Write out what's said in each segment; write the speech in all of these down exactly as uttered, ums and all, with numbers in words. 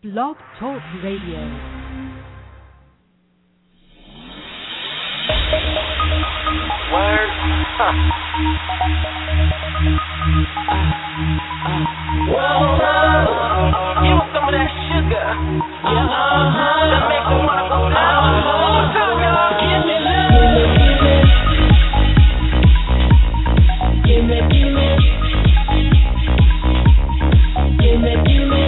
Blog Talk Radio. Word. Huh. Uh, uh. Whoa, whoa. Give me some of that sugar. Yeah, uh-huh. That makes me wanna go down. One time, y'all. Give me love. Give me, give me. Give me, give me. Give me, give me.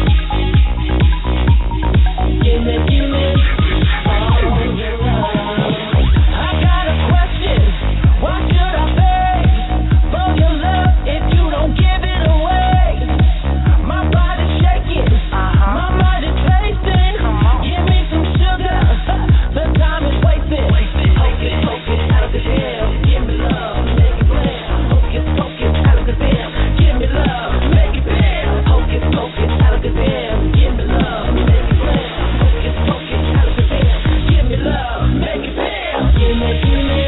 Give me, give me. Oh, your love. I got a question. Why should I pay for your love if you don't give it away? My body's shaking, uh-huh. My mind is pacing. Give me some sugar, the time is wasted. Hocus pocus, alakazam, give me love, make it blam. Hocus pocus, alakazam, give me love, make it bam. Hocus pocus, alakazam, give me love, make it blam. Hocus pocus, alakazam, give me love, make it bam. Give me, give me.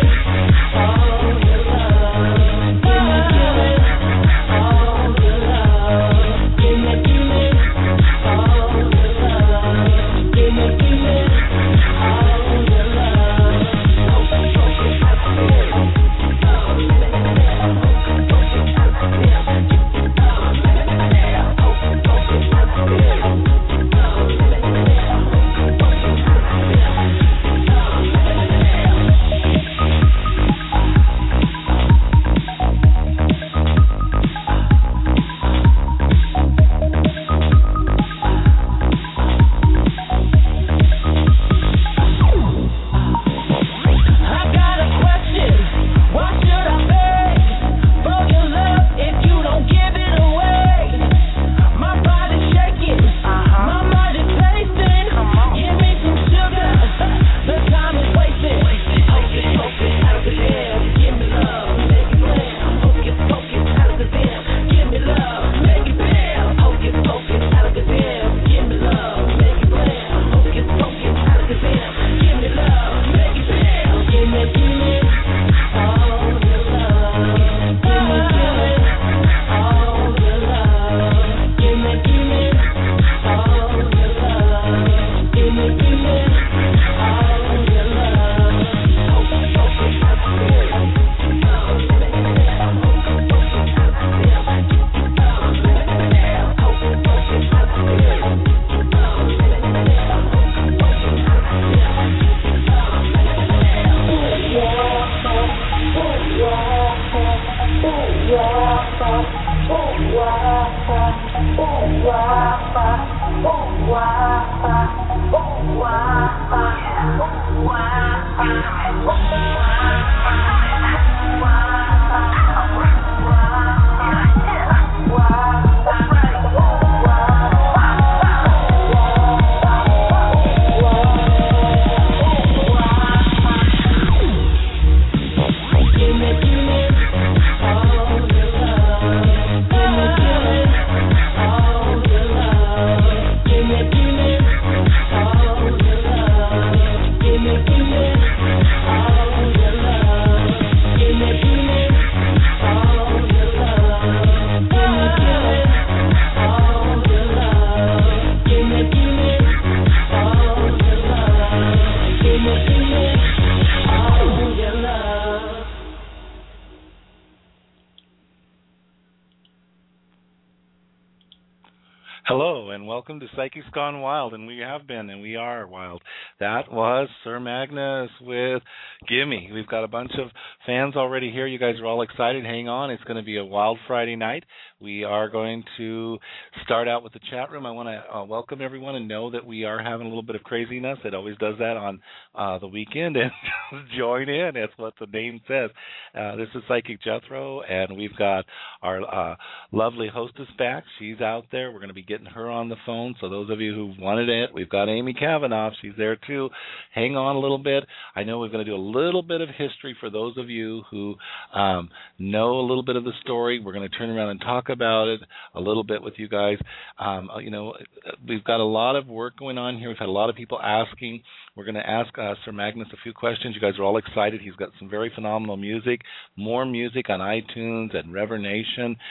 Hello and welcome to Psychics Gone Wild, and we have been, and we are wild. That was Sir Magnus with Gimme. We've got a bunch of fans already here. You guys are all excited. Hang on. It's going to be a wild Friday night. We are going to start out with the chat room. I want to uh, welcome everyone and know that we are having a little bit of craziness. It always does that on uh, the weekend, and join in. That's what the name says. Uh, this is Psychic Jethro, and we've got our uh, lovely hostess back. She's out there. We're going to be getting her on the phone. So those of you who wanted it, we've got Amy Kavanaugh. She's there too. Hang on a little bit. I know we're going to do a little bit of history for those of you who um, know a little bit of the story. We're going to turn around and talk about it a little bit with you guys. Um, you know, we've got a lot of work going on here. We've had a lot of people asking. We're going to ask uh, Sir Magnus a few questions. You guys are all excited. He's got some very phenomenal music, more music on iTunes and Rever Nation.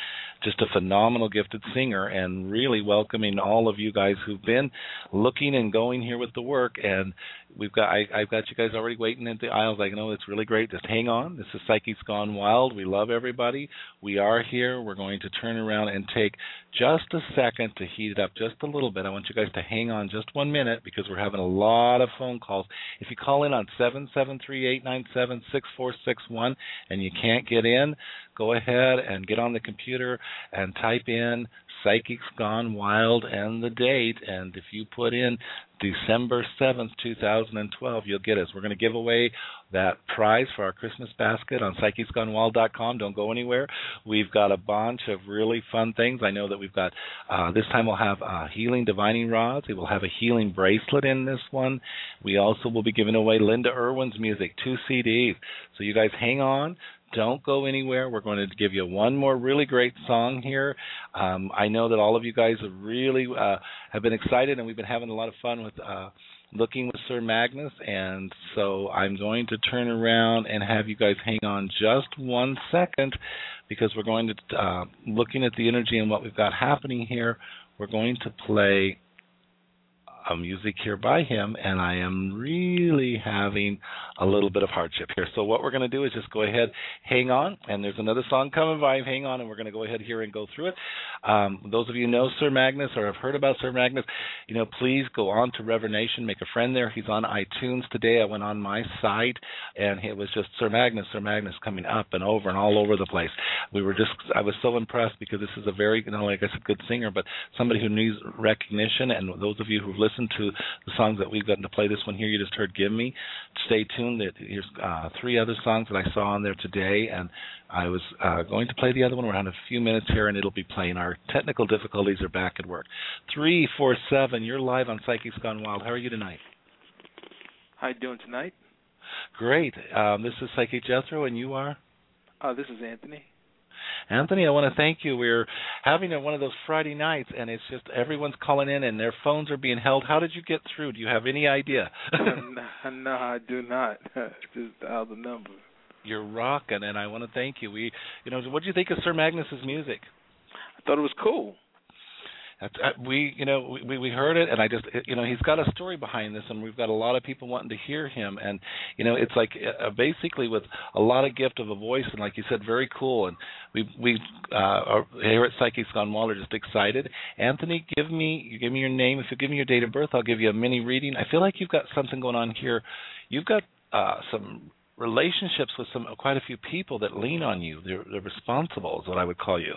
just a phenomenal gifted singer, and really welcoming all of you guys who've been looking and going here with the work. And we've got I, I've got you guys already waiting at the aisles. I know it's really great. Just hang on. This is Psychics Gone Wild. We love everybody. We are here. We're going to turn around and take just a second to heat it up just a little bit. I want you guys to hang on just one minute because we're having a lot of phone calls. If you call in on seven seven three, eight nine seven, six four six one and you can't get in, go ahead and get on the computer and type in Psychics Gone Wild and the date, and if you put in December seventh, two thousand twelve, you'll get us. We're going to give away that prize for our Christmas basket on psychics gone wild dot com. Don't go anywhere. We've got a bunch of really fun things. I know that we've got, uh, this time we'll have uh, healing divining rods. We will have a healing bracelet in this one. We also will be giving away Linda Irwin's music, two C Ds. So you guys hang on. Don't go anywhere. We're going to give you one more really great song here. Um, I know that all of you guys have really uh, have been excited, and we've been having a lot of fun with uh, looking with Sir Magnus. And so I'm going to turn around and have you guys hang on just one second because we're going to, uh, looking at the energy and what we've got happening here, we're going to play a music here by him, and I am really having a little bit of hardship here. So what we're going to do is just go ahead, hang on, and there's another song coming by, hang on, and we're going to go ahead here and go through it. Um, those of you who know Sir Magnus or have heard about Sir Magnus, you know, please go on to Reverend Nation, make a friend there. He's on iTunes today. I went on my site, and it was just Sir Magnus, Sir Magnus coming up and over and all over the place. We were just, I was so impressed because this is a very, you know, like I said, good singer, but somebody who needs recognition. And those of you who've listened to the songs that we've gotten to play, this one here you just heard, Give Me, stay tuned. Here's uh, three other songs that I saw on there today, and I was uh, going to play the other one. We're on a few minutes here, and it'll be playing. Our technical difficulties are back at work. three four seven, you're live on Psychics Gone Wild. How are you tonight? How you doing tonight? Great. Um, this is Psychic Jethro, and you are? Uh, this is Anthony. Anthony, I want to thank you. We're having a, one of those Friday nights, and it's just everyone's calling in, and their phones are being held. How did you get through? Do you have any idea? no, no, I do not. Just dial the number. You're rocking, and I want to thank you. We, you know, what do you think of Sir Magnus's music? I thought it was cool. That's, uh, we, you know, we we heard it, and I just, you know, he's got a story behind this, and we've got a lot of people wanting to hear him, and you know, it's like uh, basically with a lot of gift of a voice, and like you said, very cool, and we we uh, are here at Psychics Gone Wild are just excited. Anthony, give me, you give me your name. If you give me your date of birth, I'll give you a mini reading. I feel like you've got something going on here. You've got uh, some relationships with some quite a few people that lean on you. They're they're responsible, is what I would call you.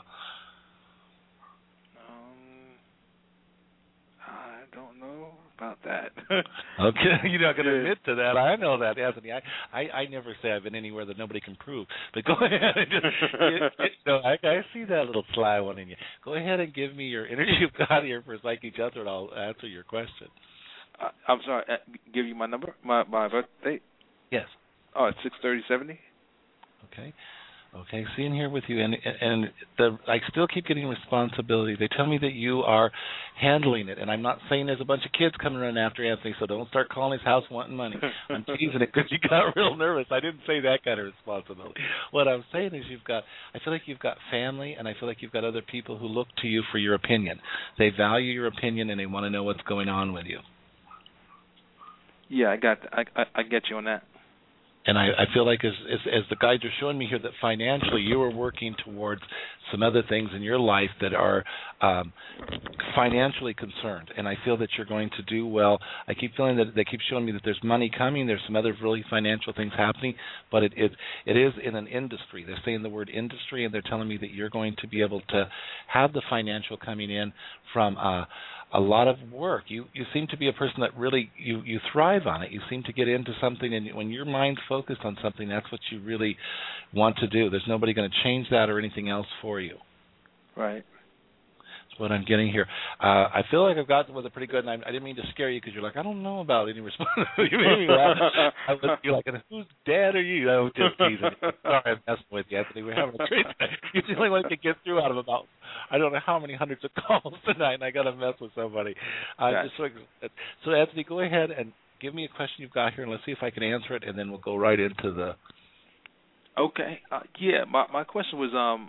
About that. Okay, you're not going to yeah. admit to that. I know that, Anthony. I, I, I never say I've been anywhere that nobody can prove. But go ahead and just, it, it, no, I, I see that little sly one in you. Go ahead and give me your energy you've got here for Psychic Jethro, and I'll answer your question. Uh, I'm sorry. Uh, give you my number, my my birth date. Yes. Oh, it's six thirty seventy. Okay. Okay, seeing here with you, and and the, I still keep getting responsibility. They tell me that you are handling it, and I'm not saying there's a bunch of kids coming around after Anthony, so don't start calling his house wanting money. I'm teasing it because you got real nervous. I didn't say that kind of responsibility. What I'm saying is you've got, I feel like you've got family, and I feel like you've got other people who look to you for your opinion. They value your opinion, and they want to know what's going on with you. Yeah, I got, I I, I get you on that. And I, I feel like as, as as the guides are showing me here that financially you are working towards some other things in your life that are um, financially concerned. And I feel that you're going to do well. I keep feeling that they keep showing me that there's money coming. There's some other really financial things happening. But it, it, it is in an industry. They're saying the word industry, and they're telling me that you're going to be able to have the financial coming in from uh, a lot of work. You you seem to be a person that really, you, you thrive on it. You seem to get into something, and when your mind's focused on something, that's what you really want to do. There's nobody going to change that or anything else for you. Right. That's what I'm getting here. Uh, I feel like I've got with it pretty good, and I, I didn't mean to scare you because you're like, I don't know about any responsibility. You made me laugh. I was you're like, whose dad are you? I was just teasing. Sorry, I'm messing with you, Anthony. We're having a great time. You're the only one that can get through out of about, I don't know how many hundreds of calls tonight, and I got to mess with somebody. Uh, yes. just so, so, Anthony, go ahead and give me a question you've got here, and let's see if I can answer it, and then we'll go right into the... Okay. Uh, yeah, my my question was, um,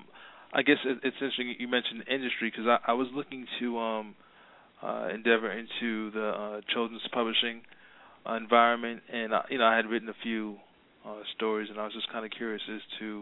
I guess it, it's interesting you mentioned industry because I, I was looking to um, uh, endeavor into the uh, children's publishing uh, environment, and I, you know I had written a few uh, stories, and I was just kind of curious as to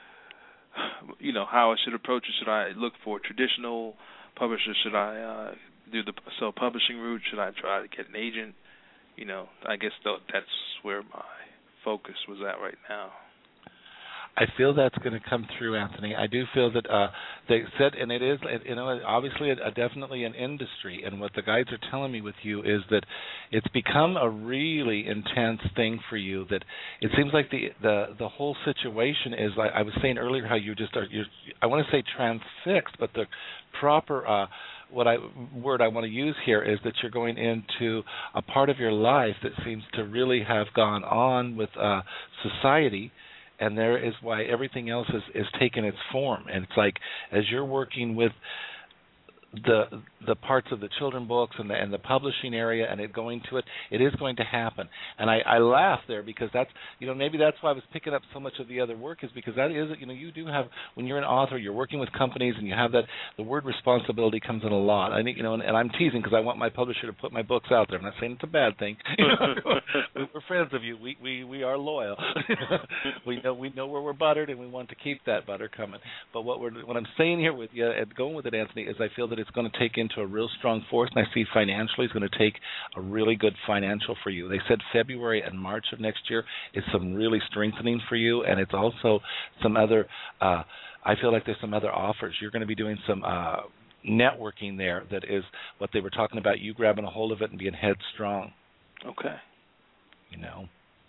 you know how I should approach it. Should I look for traditional publishers? Should I uh, do the self-publishing route? Should I try to get an agent? You know, I guess th- that's where my focus was at right now. I feel that's going to come through, Anthony. I do feel that uh, they said, and it is, you know, obviously a, a definitely an industry. And what the guides are telling me with you is that it's become a really intense thing for you. That it seems like the the, the whole situation is, like I was saying earlier, how you just are. You're, I want to say transfixed, but the proper uh, what I word I want to use here is that you're going into a part of your life that seems to really have gone on with uh, society. And there is why everything else is, is taken its form. And it's like as you're working with the the parts of the children books and the and the publishing area and it going to it, it is going to happen. And I, I laugh there because that's, you know, maybe that's why I was picking up so much of the other work is because that is, you know, you do have, when you're an author, you're working with companies and you have that, the word responsibility comes in a lot. I think, you know, and, and I'm teasing because I want my publisher to put my books out there. I'm not saying it's a bad thing. We're friends of you. We we, we are loyal. we know we know where we're buttered and we want to keep that butter coming. But what we're what I'm saying here with you and going with it, Anthony, is I feel that it's going to take into a real strong force, and I see financially it's going to take a really good financial for you. They said February and March of next year is some really strengthening for you, and it's also some other, uh, I feel like there's some other offers. You're going to be doing some uh, networking there that is what they were talking about, you grabbing a hold of it and being headstrong. Okay. You know,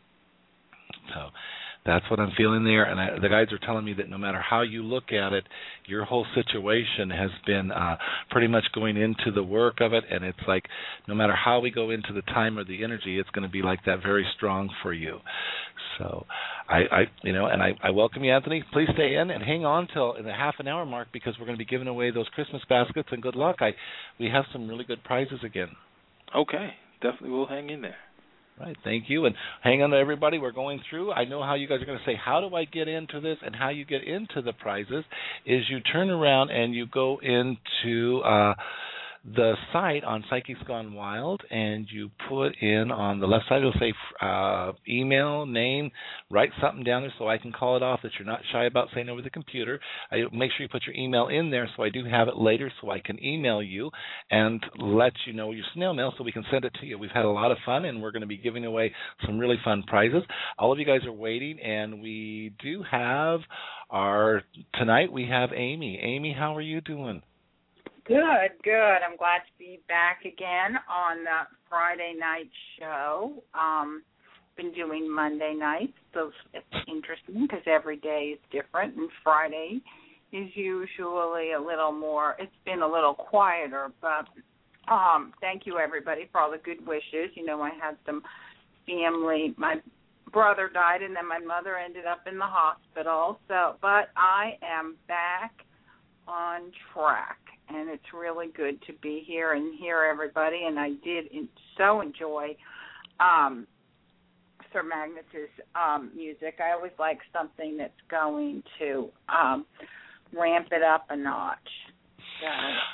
so that's what I'm feeling there, and I, the guides are telling me that no matter how you look at it, your whole situation has been uh, pretty much going into the work of it, and it's like no matter how we go into the time or the energy, it's going to be like that very strong for you. So, I, I you know, and I, I welcome you, Anthony. Please stay in and hang on till in the half an hour mark because we're going to be giving away those Christmas baskets, and good luck. I we have some really good prizes again. Okay, definitely we'll hang in there. Right, thank you, and hang on to everybody. We're going through. I know how you guys are going to say, how do I get into this? And how you get into the prizes is you turn around and you go into uh, the site on Psychics Gone Wild, and you put in on the left side, it'll say uh, email, name, write something down there so I can call it off that you're not shy about saying over the computer. I make sure you put your email in there so I do have it later so I can email you and let you know your snail mail so we can send it to you. We've had a lot of fun, and we're going to be giving away some really fun prizes. All of you guys are waiting, and we do have our, tonight we have Amy. Amy, how are you doing? Good, good. I'm glad to be back again on the Friday night show. Um, been doing Monday nights, so it's interesting because every day is different, and Friday is usually a little more, it's been a little quieter, but um, thank you, everybody, for all the good wishes. You know, I had some family, my brother died, and then my mother ended up in the hospital, so, but I am back on track. And it's really good to be here and hear everybody. And I did in, so enjoy um, Sir Magnus's um, music. I always like something that's going to um, ramp it up a notch. So.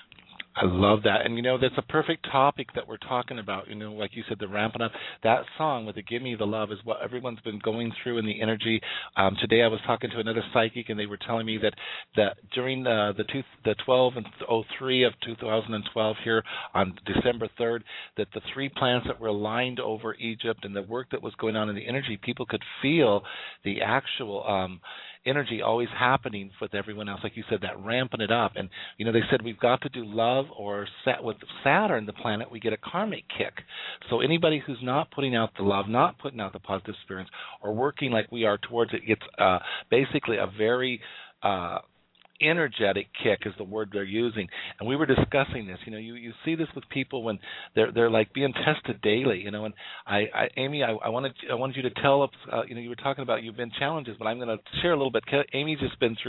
I love that. And, you know, that's a perfect topic that we're talking about. You know, like you said, the ramping up. That song with the Give Me the Love is what everyone's been going through in the energy. Um, today I was talking to another psychic, and they were telling me that, that during the the, two, the twelve and oh three of two thousand twelve here on December third, that the three planets that were aligned over Egypt and the work that was going on in the energy, people could feel the actual um, energy always happening with everyone else. Like you said, that ramping it up. And, you know, they said we've got to do love, or sat with Saturn, the planet, we get a karmic kick. So anybody who's not putting out the love, not putting out the positive spirits, or working like we are towards it, gets uh, basically a very uh, energetic kick is the word they're using. And we were discussing this. You know, you, you see this with people when they're they're like being tested daily. You know, and I, I Amy, I, I wanted I wanted you to tell us. Uh, you know, you were talking about you've been challenges, but I'm going to share a little bit. Amy's just been through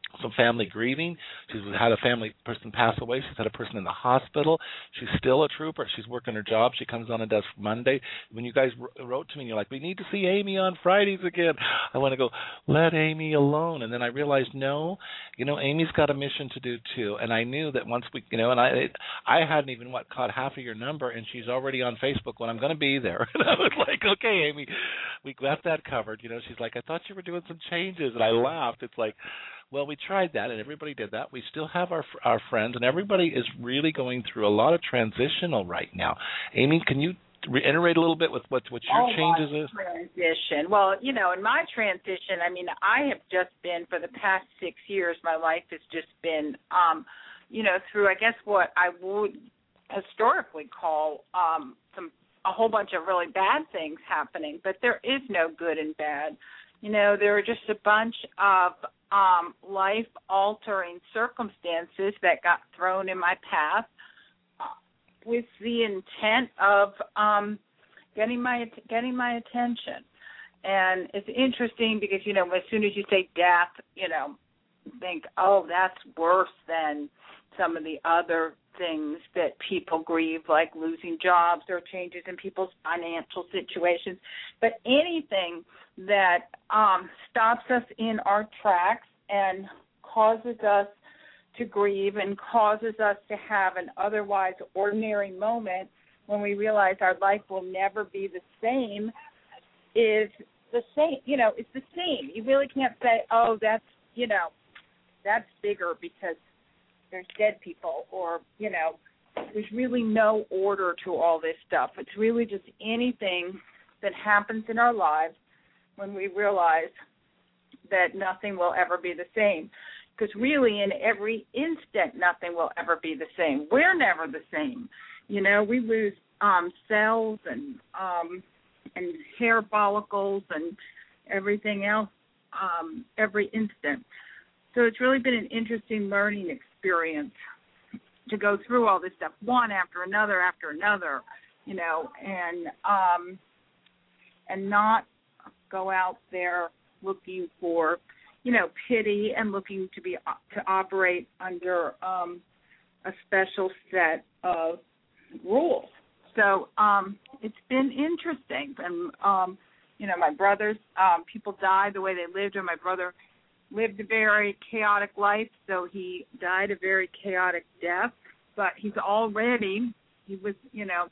some family grieving. She's had a family person pass away. She's had a person in the hospital. She's still a trooper. She's working her job. She comes on and does Monday. When you guys wrote to me, and you're like, we need to see Amy on Fridays again. I want to go, let Amy alone. And then I realized, no, you know, Amy's got a mission to do too. And I knew that once we, you know, and I I hadn't even, what, caught half of your number, and she's already on Facebook when I'm going to be there. And I was like, okay, Amy, we got that covered. You know, she's like, I thought you were doing some changes. And I laughed. It's like, well, we tried that, and everybody did that. We still have our our friends, and everybody is really going through a lot of transitional right now. Amy, can you reiterate a little bit with what, what your oh, changes my is? Transition. Well, you know, in my transition, I mean, I have just been, for the past six years, my life has just been, um, you know, through, I guess, what I would historically call um, some a whole bunch of really bad things happening, but there is no good and bad. You know, there are just a bunch of um, life-altering circumstances that got thrown in my path uh, with the intent of um, getting my getting my attention. And it's interesting because, you know, as soon as you say death, you know, think, oh, that's worse than some of the other things that people grieve, like losing jobs or changes in people's financial situations. But anything that um, stops us in our tracks and causes us to grieve and causes us to have an otherwise ordinary moment when we realize our life will never be the same is the same. You know, it's the same. You really can't say, oh, that's, you know, that's bigger because there's dead people, or, you know, there's really no order to all this stuff. It's really just anything that happens in our lives when we realize that nothing will ever be the same. Because really in every instant, nothing will ever be the same. We're never the same. You know, we lose um, cells and um, and hair follicles and everything else um, every instant. So it's really been an interesting learning experience to go through all this stuff, one after another after another, you know, and um, and not go out there looking for, you know, pity and looking to be to operate under um, a special set of rules. So um, it's been interesting, and um, you know, my brothers, um, people die the way they lived, and my brother lived a very chaotic life, so he died a very chaotic death. But he's already, he was, you know,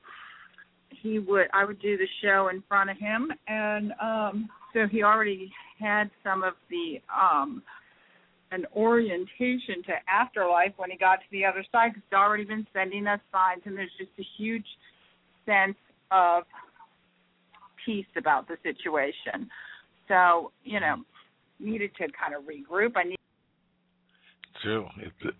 he would, I would do the show in front of him, and um, so he already had some of the, um, an orientation to afterlife when he got to the other side, because he's already been sending us signs, and there's just a huge sense of peace about the situation. So, you know, needed to kind of regroup. I need. True. It's,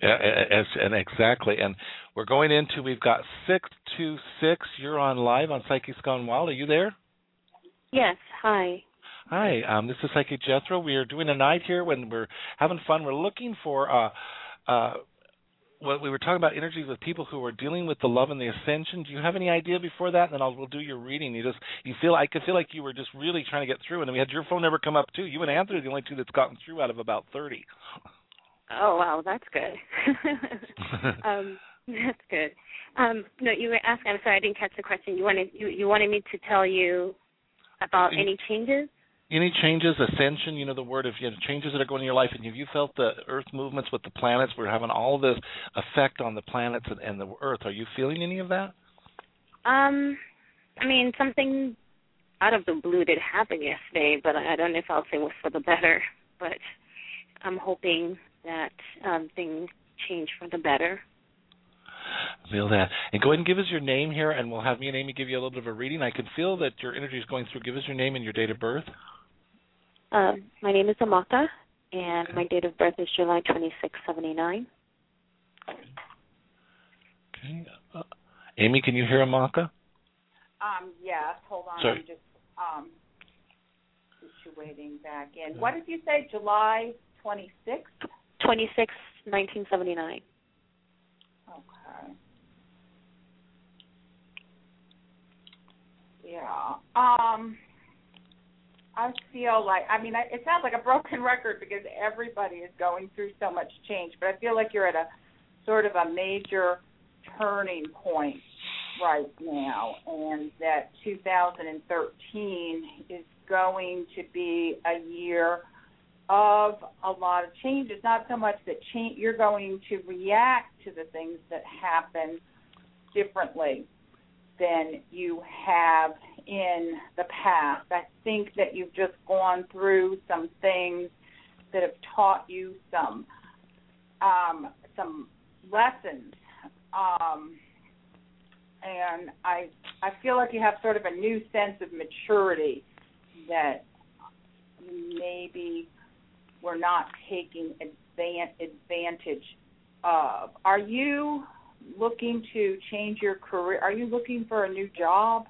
and exactly. And we're going into, we've got six two six. You're on live on Psychics Gone Wild. Are you there? Yes. Hi. Hi. Um, this is Psychic Jethro. We are doing a night here when we're having fun. We're looking for, uh, uh, well, we were talking about energies with people who are dealing with the love and the ascension. Do you have any idea before that? And then I'll we'll do your reading. You just you feel I could feel like you were just really trying to get through, and then we had your phone number come up too. You and Anthony are the only two that's gotten through out of about thirty. Oh wow, that's good. um, that's good. Um, no, you were asking. I'm sorry, I didn't catch the question. You wanted you, you wanted me to tell you about any, any changes. Any changes, ascension, you know, the word of you know, changes that are going in your life, and have you felt the Earth movements with the planets? We're having all this effect on the planets and, and the Earth. Are you feeling any of that? Um, I mean, something out of the blue did happen yesterday, but I don't know if I'll say it was for the better. But I'm hoping that um, things change for the better. Feel that. And go ahead and give us your name here, and we'll have me and Amy give you a little bit of a reading. I can feel that your energy is going through. Give us your name and your date of birth. Uh, my name is Amaka, and my date of birth is July twenty-sixth, seventy-nine. Okay. Uh, Amy, can you hear Amaka? Um, yes. Hold on. Sorry. I'm just um, situating back in. What did you say? July twenty-sixth? twenty-sixth, nineteen seventy-nine. Okay. Yeah. Um. I feel like, I mean, I, it sounds like a broken record because everybody is going through so much change, but I feel like you're at a sort of a major turning point right now, and that two thousand thirteen is going to be a year of a lot of changes. Not so much that change, you're going to react to the things that happen differently than you have in the past. I think that you've just gone through some things that have taught you some um, some lessons, um, and I I feel like you have sort of a new sense of maturity that maybe we're not taking advantage of. Are you looking to change your career? Are you looking for a new job?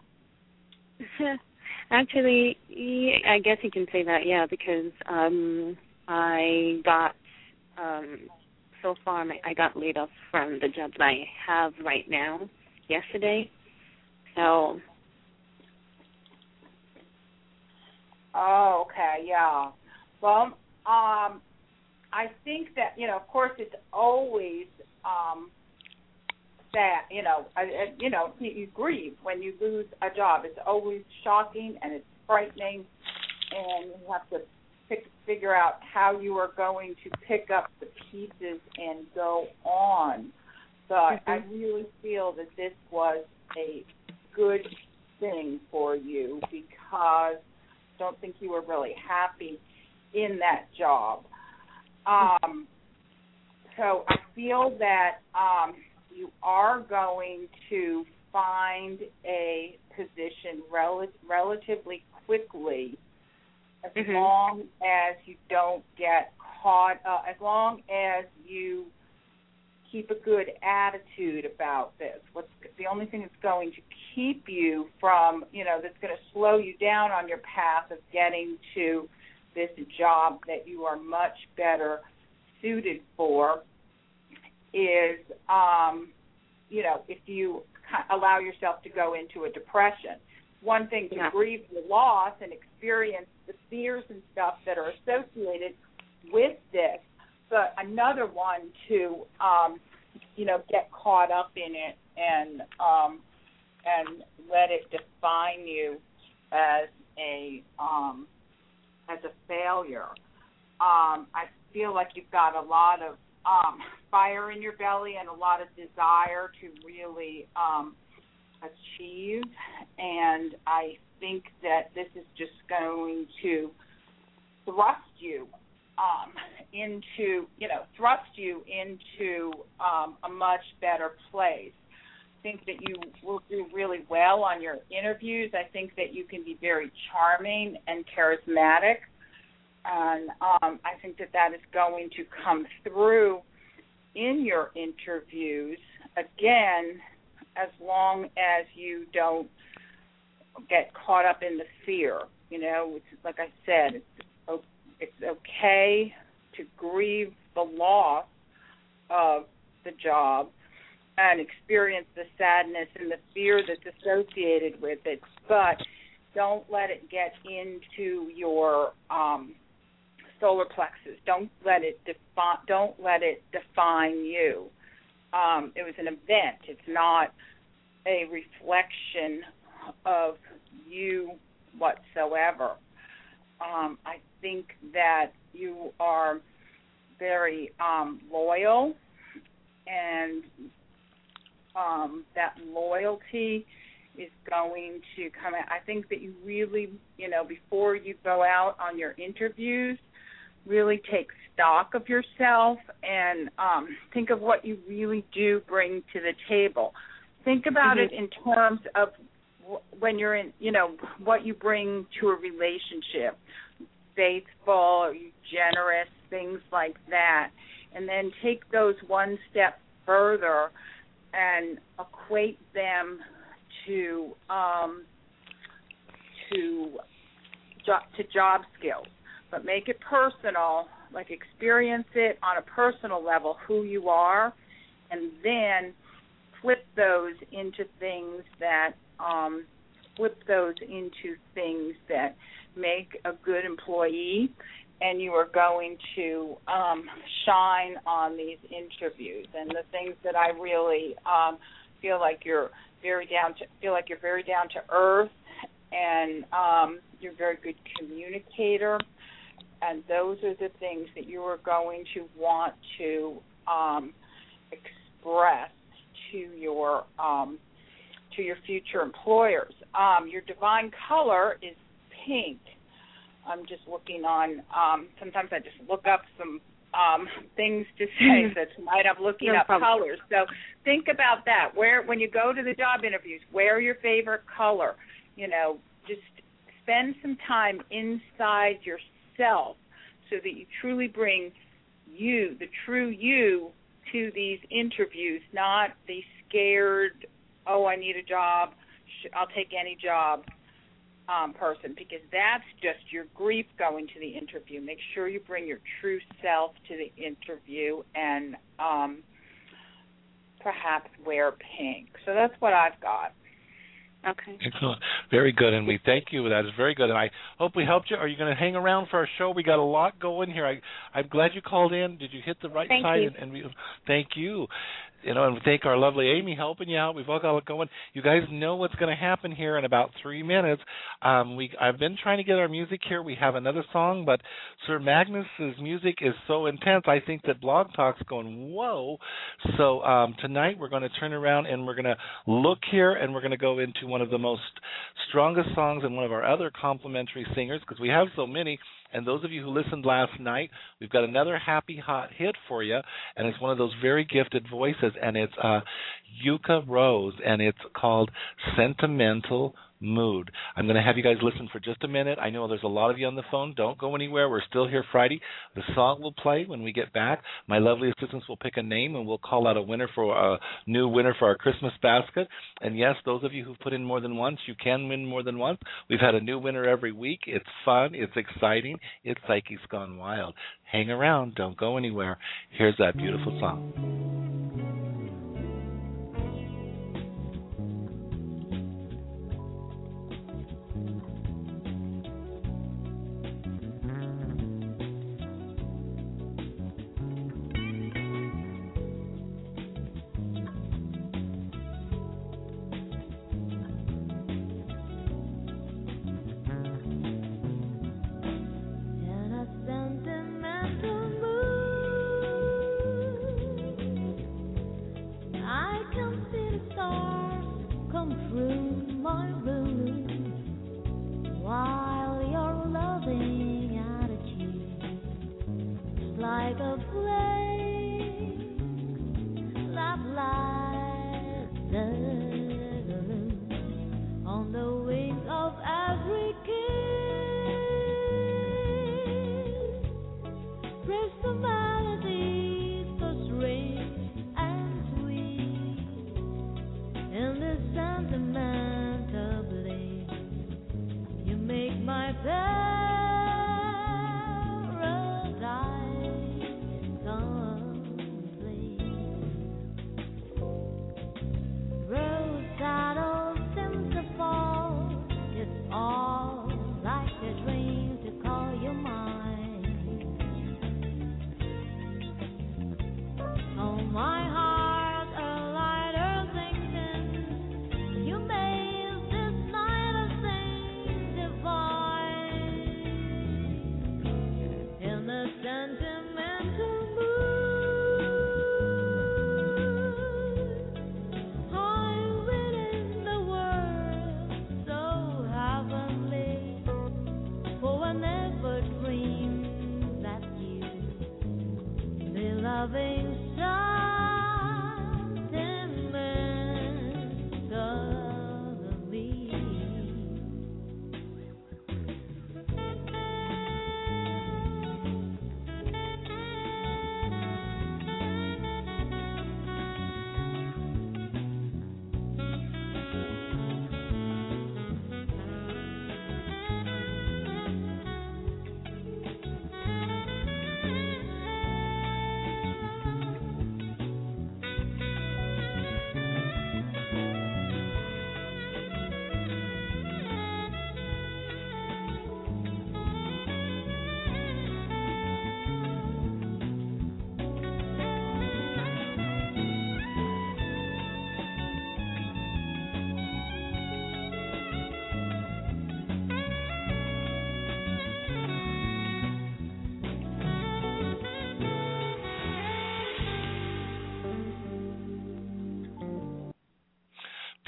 Actually, yeah, I guess you can say that, yeah, because um, I got, um, so far, I got laid off from the job that I have right now yesterday. So. Oh, okay, yeah. Well, um, I think that, you know, of course, it's always um, that, you know, I, I, you know, you, you grieve when you lose a job. It's always shocking and it's frightening, and you have to pick, figure out how you are going to pick up the pieces and go on. But mm-hmm. I really feel that this was a good thing for you because I don't think you were really happy in that job. Um, so I feel that um, you are going to find a position rel- relatively quickly as mm-hmm. long as you don't get caught up, as long as you keep a good attitude about this. What's the only thing that's going to keep you from, you know, that's going to slow you down on your path of getting to this job that you are much better suited for is, um, you know, if you allow yourself to go into a depression. One thing to yeah. grieve the loss and experience the fears and stuff that are associated with this, but another one to, um, you know, get caught up in it and um, and let it define you as a um, as a failure. Um, I feel like you've got a lot of um, fire in your belly and a lot of desire to really um, achieve, and I think that this is just going to thrust you um, into, you know, thrust you into um, a much better place. I think that you will do really well on your interviews. I think that you can be very charming and charismatic, and um, I think that that is going to come through in your interviews, again, as long as you don't get caught up in the fear. You know, it's, like I said, it's, it's okay to grieve the loss of the job and experience the sadness and the fear that's associated with it, but don't let it get into your um, solar plexus. Don't let it define. Don't let it define you. Um, it was an event. It's not a reflection of you whatsoever. Um, I think that you are very um, loyal, and um, that loyalty is going to come out. I think that you really, you know, before you go out on your interviews, really take stock of yourself and um, think of what you really do bring to the table. Think about mm-hmm. it in terms of when you're in, you know, what you bring to a relationship, faithful, are you generous, things like that, and then take those one step further and equate them to um, to jo- to job skills, but make it personal, like experience it on a personal level, who you are, and then flip those into things that um, flip those into things that make a good employee, and you are going to um, shine on these interviews. And the things that I really um, feel like you're very down to feel like you're very down to earth, and um, you're a very good communicator. And those are the things that you are going to want to um, express to your um, to your future employers. Um, your divine color is pink. I'm just looking on. Um, sometimes I just look up some um, things to say that tonight I'm looking No up problem. colors. So think about that. Where when you go to the job interviews, wear your favorite color. You know, just spend some time inside yourself so that you truly bring you, the true you, to these interviews, not the scared, oh, I need a job, I'll take any job um, person, because that's just your grief going to the interview. Make sure you bring your true self to the interview, and um, perhaps wear pink. So that's what I've got. Okay. Excellent. Very good, and we thank you. That is very good, and I hope we helped you. Are you going to hang around for our show? We got a lot going here. I, I'm glad you called in. Did you hit the right Thank side? you. And, and we thank you. You know, and thank our lovely Amy helping you out. We've all got it going. You guys know what's going to happen here in about three minutes. Um, we I've been trying to get our music here. We have another song, but Sir Magnus's music is so intense. I think that Blog Talk's going, whoa. So um, tonight we're going to turn around and we're going to look here, and we're going to go into one of the most strongest songs and one of our other complimentary singers, because we have so many. And those of you who listened last night, we've got another happy hot hit for you, and it's one of those very gifted voices, and it's uh, Yuka Rose, and it's called Sentimental Mood. I'm going to have you guys listen for just a minute. I know there's a lot of you on the phone. Don't go anywhere. We're still here Friday. The song will play when we get back. My lovely assistants will pick a name, and we'll call out a winner for a new winner for our Christmas basket. And yes, those of you who've put in more than once, you can win more than once. We've had a new winner every week. It's fun. It's exciting. It's Psyche's Gone Wild. Hang around. Don't go anywhere. Here's that beautiful song. You made this night a thing divine.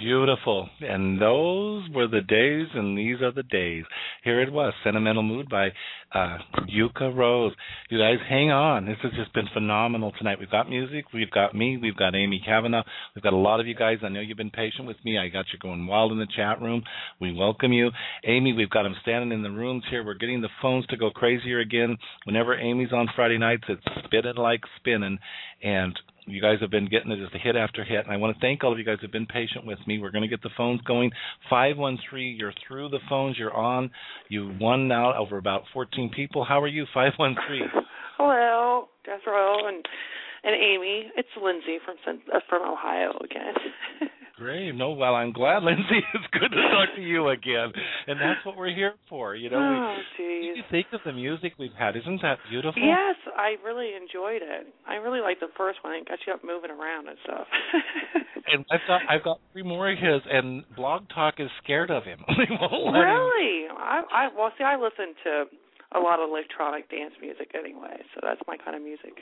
Beautiful. And those were the days, and these are the days. Here it was, Sentimental Mood by uh, Yuka Rose. You guys, hang on. This has just been phenomenal tonight. We've got music. We've got me. We've got Amy Kavanaugh. We've got a lot of you guys. I know you've been patient with me. I got you going wild in the chat room. We welcome you. Amy, we've got them standing in the rooms here. We're getting the phones to go crazier again. Whenever Amy's on Friday nights, it's spinning like spinning. And you guys have been getting it just a hit after hit, and I want to thank all of you guys who have been patient with me. We're going to get the phones going. five one three, you're through the phones. You're on. You won now over about fourteen people. How are you, five one three? Hello, Desiree and, and Amy. It's Lindsay from uh, from Ohio again. Great. No, well, I'm glad, Lindsay. It's good to talk to you again. And that's what we're here for. You know, oh, we, geez. you think of the music we've had. Isn't that beautiful? Yes, I really enjoyed it. I really liked the first one. It got you up moving around and stuff. And I've got I've got three more of his, and Blog Talk is scared of him. They won't let Really? him. I, I well, see, I listen to a lot of electronic dance music anyway, so that's my kind of music.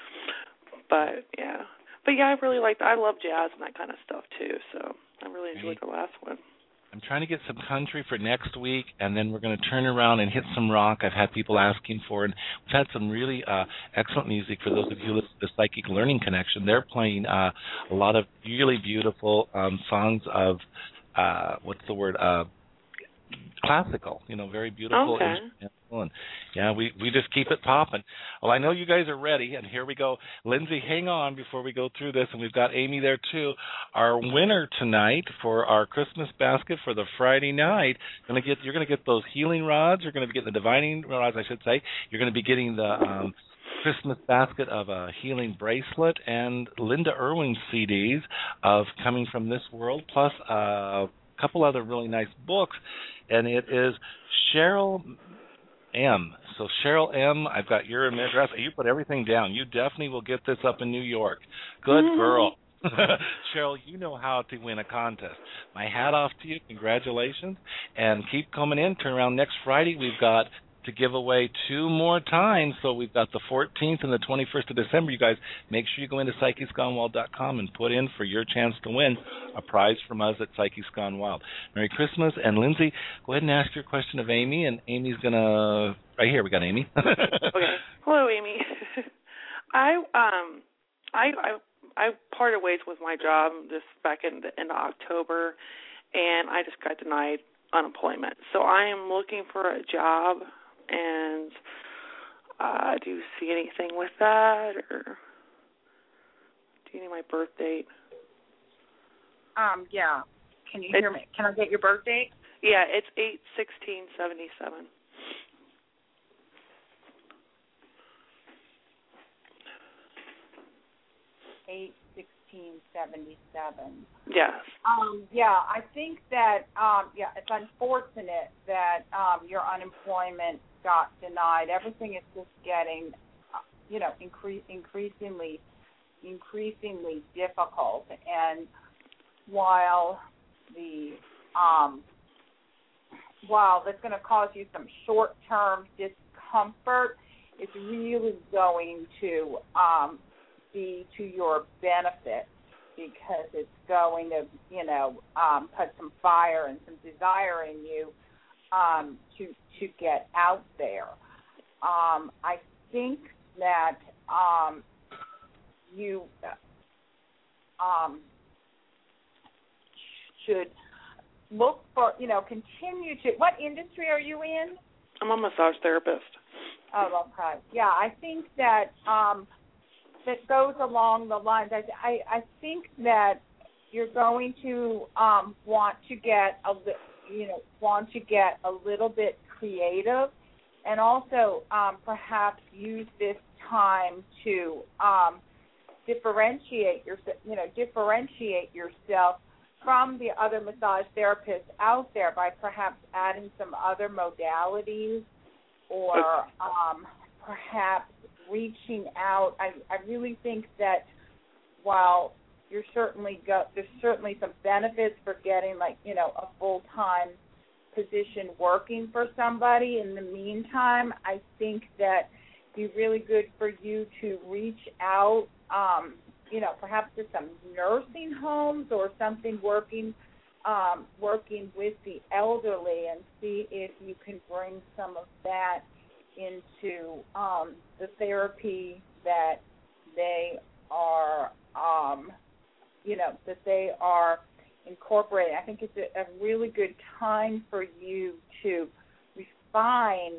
But yeah. But yeah, I really liked. I love jazz and that kind of stuff too. So I really enjoyed the last one. I'm trying to get some country for next week, and then we're going to turn around and hit some rock. I've had people asking for, and we've had some really uh, excellent music for those of you who listen to Psychic Learning Connection. They're playing uh, a lot of really beautiful um, songs of uh, what's the word? Uh, classical. You know, very beautiful. Okay. And yeah, we, we just keep it popping. Well, I know you guys are ready, and here we go. Lindsay, hang on before we go through this, and we've got Amy there too. Our winner tonight for our Christmas basket for the Friday night, gonna get you're going to get those healing rods. You're going to be getting the divining rods, I should say. You're going to be getting the um, Christmas basket of a healing bracelet and Linda Irwin C Ds of Coming From This World, plus a couple other really nice books, and it is Cheryl M. So Cheryl M., I've got your address. You put everything down. You definitely will get this up in New York. Good girl. Cheryl, you know how to win a contest. My hat off to you. Congratulations. And keep coming in. Turn around next Friday. We've got to give away two more times. So we've got the fourteenth and the twenty-first of December. You guys, make sure you go into Psychics Gone Wild dot com and put in for your chance to win a prize from us at Psychics Gone Wild. Merry Christmas. And Lindsay, go ahead and ask your question of Amy, and Amy's going to... Right here, we got Amy. Okay. Hello, Amy. I um I I I parted ways with my job this back in the end of October, and I just got denied unemployment. So I am looking for a job. And uh, do you see anything with that, or do you need my birth date? Um, yeah. Can you it's, hear me? Can I get your birth date? Yeah, it's eight sixteen seventy seven. Eight sixteen seventy seven. Yes. Um, yeah, I think that um, yeah, it's unfortunate that um, your unemployment got denied. Everything is just getting, you know, incre- increasingly, increasingly difficult. And while the um, while that's going to cause you some short-term discomfort, it's really going to um, be to your benefit, because it's going to, you know, um, put some fire and some desire in you um, to to get out there. Um, I think that um, you um, should look for, you know, continue to. What industry are you in? I'm a massage therapist. Oh, okay. Yeah, I think that. Um, that goes along the lines. I, I, I think that you're going to um, want to get a you know want to get a little bit creative, and also um, perhaps use this time to um, differentiate your you know differentiate yourself from the other massage therapists out there by perhaps adding some other modalities, or um, perhaps reaching out. I, I really think that while you're certainly go, there's certainly some benefits for getting, like, you know, a full-time position working for somebody. In the meantime, I think that it'd be really good for you to reach out, um, you know, perhaps to some nursing homes or something, working um, working with the elderly and see if you can bring some of that into um, the therapy that they are, um, you know, that they are incorporating. I think it's a, a really good time for you to refine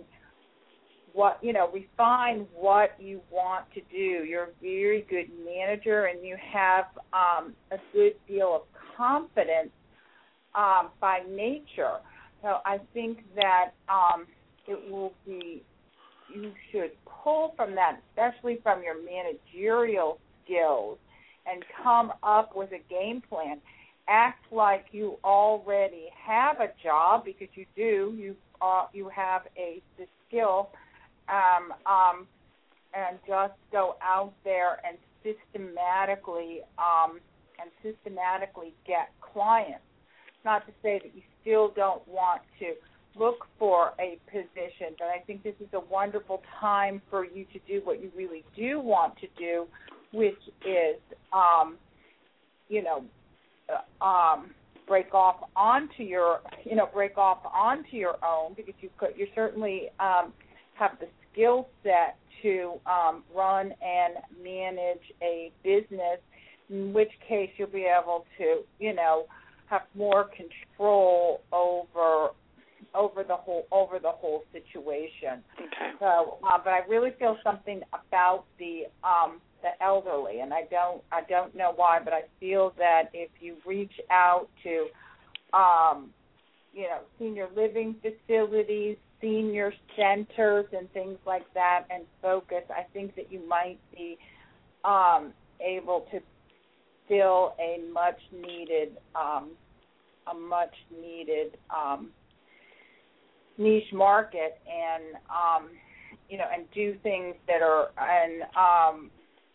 what, you know, refine what you want to do. You're a very good manager, and you have um, a good deal of confidence um, by nature. So I think that um, it will be, you should pull from that, especially from your managerial skills, and come up with a game plan. Act like you already have a job, because you do. You uh, you have a the skill, um, um, and just go out there and systematically um, and systematically get clients. Not to say that you still don't want to look for a position, but I think this is a wonderful time for you to do what you really do want to do, which is, um, you know, uh, um, break off onto your, you know, break off onto your own, because you could, you certainly um, have the skill set to um, run and manage a business. In which case, you'll be able to, you know, have more control over over the whole over the whole situation. Okay. So, uh, but I really feel something about the um, the elderly, and I don't I don't know why, but I feel that if you reach out to, um, you know, senior living facilities, senior centers, and things like that, and focus, I think that you might be um, able to fill a much needed um, a much needed um, niche market, and um, you know, and do things that are and um,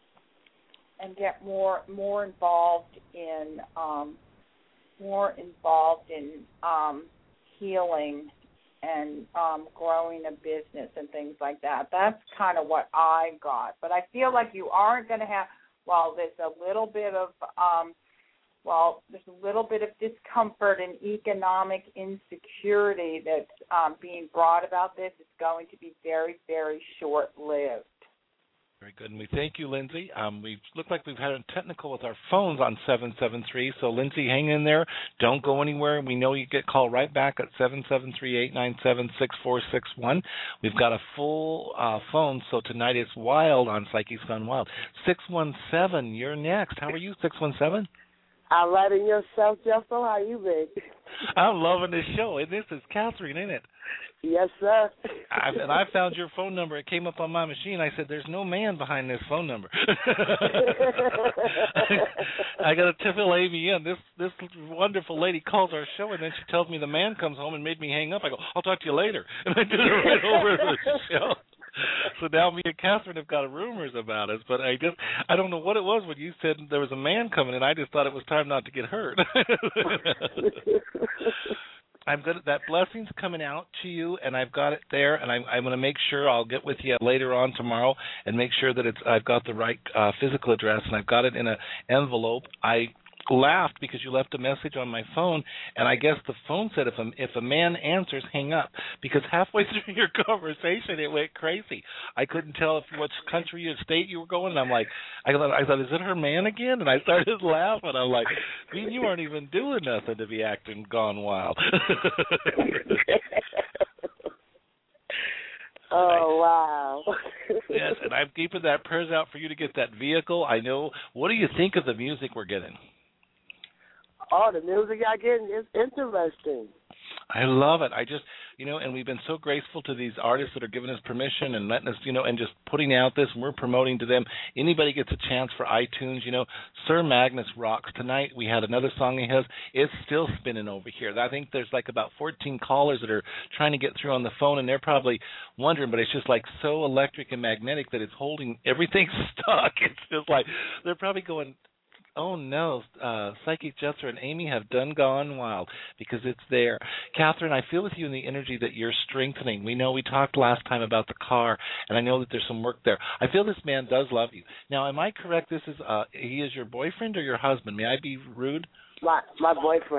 and get more more involved in um, more involved in um, healing and um, growing a business and things like that. That's kind of what I got. But I feel like you aren't going to have. Well, there's a little bit of um, well, there's a little bit of discomfort and economic insecurity that's um, being brought about this. It's going to be very, very short-lived. Very good, and we thank you, Lindsay. Um, we look like we've had a technical with our phones on seven seven three, so Lindsay, hang in there. Don't go anywhere. We know you get called right back at seven seven three, eight nine seven, six four six one. We've got a full uh, phone, so tonight it's wild on Psyche's Gone Wild. six one seven, you're next. How are you, six one seven? I'm right in yourself, Jeffo. How you been? I'm loving this show, and this is Catherine, ain't it? Yes, sir. I, and I found your phone number. It came up on my machine. I said, there's no man behind this phone number. I got to fill Amy in. This this wonderful lady calls our show, and then she tells me the man comes home and made me hang up. I go, I'll talk to you later. And I did it right over the show. So now me and Catherine have got rumors about us, but I just, I don't know what it was when you said there was a man coming in. I just thought it was time not to get hurt. I'm good. That blessing's coming out to you, and I've got it there, and I'm, I'm going to make sure I'll get with you later on tomorrow and make sure that it's I've got the right uh, physical address, and I've got it in an envelope. I laughed because you left a message on my phone, and I guess the phone said if a, if a man answers, hang up, because halfway through your conversation it went crazy. I couldn't tell if what country or state you were going, and I'm like, I thought, I thought, is it her man again? And I started laughing. I'm like, man, you aren't even doing nothing to be acting gone wild. Oh, wow. Yes, and I'm keeping that prayers out for you to get that vehicle. I know. What do you think of the music we're getting? Oh, the music I get is interesting. I love it. I just, you know, and we've been so grateful to these artists that are giving us permission and letting us, you know, and just putting out this, and we're promoting to them. Anybody gets a chance for iTunes, you know, Sir Magnus rocks. Tonight we had another song he has. It's still spinning over here. I think there's like about fourteen callers that are trying to get through on the phone, and they're probably wondering, but it's just like so electric and magnetic that it's holding everything stuck. It's just like they're probably going, oh, no, uh, Psychic Jetster and Amy have done gone wild, because it's there. Catherine, I feel with you in the energy that you're strengthening. We know we talked last time about the car, and I know that there's some work there. I feel this man does love you. Now, am I correct? This is uh, he is your boyfriend or your husband? May I be rude? My my boyfriend.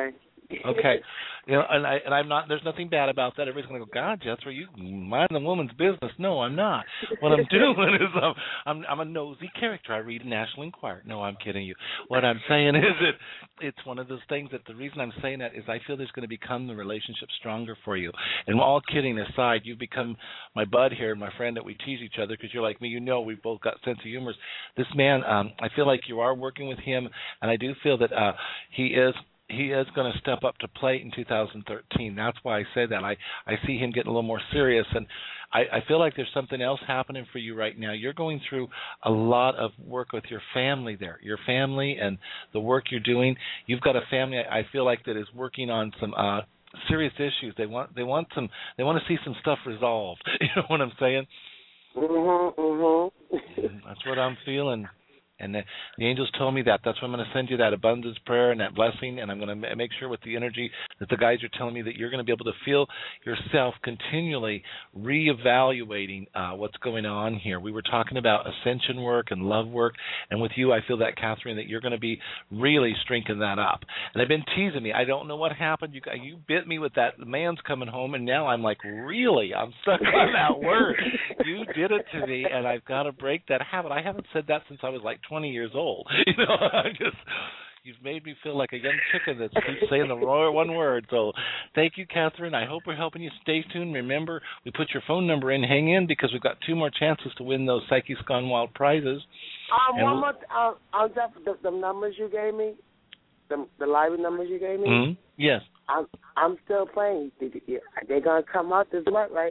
Okay, you know, and I and I'm not. There's nothing bad about that. Everybody's gonna go, God, Jethro, you mind the woman's business. No, I'm not. What I'm doing is I'm I'm, I'm a nosy character. I read National Enquirer. No, I'm kidding you. What I'm saying is that it's one of those things that the reason I'm saying that is I feel there's going to become the relationship stronger for you. And all kidding aside, you've become my bud here and my friend that we tease each other because you're like me. You know, we've both got sense of humor. This man, um, I feel like you are working with him, and I do feel that uh, he is. He is going to step up to plate in two thousand thirteen. That's why I say that. I, I see him getting a little more serious, and I, I feel like there's something else happening for you right now. You're going through a lot of work with your family there, your family and the work you're doing. You've got a family, I feel like, that is working on some uh, serious issues. They want they want some they want to see some stuff resolved. You know what I'm saying? Mhm, mhm. That's what I'm feeling. And the, the angels told me that. That's why I'm going to send you that abundance prayer and that blessing, and I'm going to make sure with the energy that the guys are telling me that you're going to be able to feel yourself continually reevaluating uh, what's going on here. We were talking about ascension work and love work, and with you I feel that, Catherine, that you're going to be really strengthening that up. And they've been teasing me. I don't know what happened. You you bit me with that man's coming home, and now I'm like, really? I'm stuck on that word. You did it to me, and I've got to break that habit. I haven't said that since I was like twenty years old. You know, I just you've made me feel like a young chicken that keeps saying the wrong one word. So thank you, Catherine. I hope we're helping you. Stay tuned. Remember, we put your phone number in. Hang in because we've got two more chances to win those Psyche's Gone Wild prizes. Um, one more. Um, on top of the, the numbers you gave me, the the live numbers you gave me. Mm-hmm. Yes. I'm I'm still playing. They're gonna come out this month, right?